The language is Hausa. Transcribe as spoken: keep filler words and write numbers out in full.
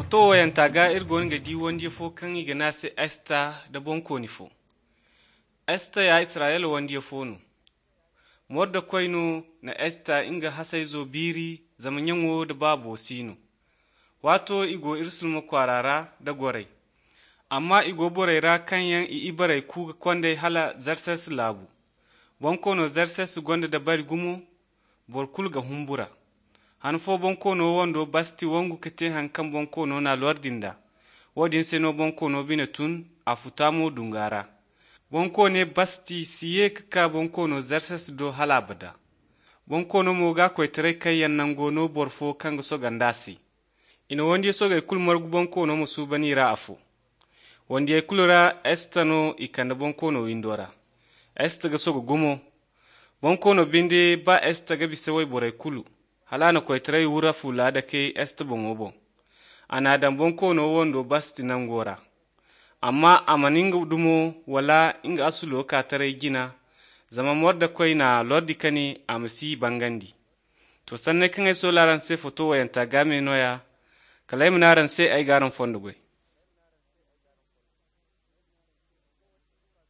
Foto wayantaga irgon ga di wandi fo kan iga nase Esta da bonko ni fo. Esta ya Israel wandi fo no. Modda koyno na Esta inga hasai zo biri zaman yanwo da babo sino. Wato igo irsulma kwarara da gorai. Amma igo boraira kanyan i ibarai kuga kwande hala zarses labu. Bonko no zarses gonda da bari gumo bor kulga humbura. Han fo bonkono wondo basti wongu kete hankan bonkono na lordinda. Wodin seno bonkono bine tun a futamo dungara. Bonkone basti siye kaka bonkono zarsas do halabada. Bonkono moga kwetere kayan nangono borfo kanga sogandasi. Ino wondi soga ikul morgu bonkono musubani ra afu. Wondi ikulura estano ikanda bonkono windora. Esta ga soga gumo. Bonkono binde ba esta ga bisawai bora ikulu. Halana kwetere wura fula da ke esta bongo bon. Ana dan bonkono wondo basti nangora. Amma amaninga dumo wala inga asulo ka tare gina zama morda koi na lordi kani amsi bangandi. To sanne kan so laran se foto wayanta game noya kalai munaran se ai garan fondo gwe.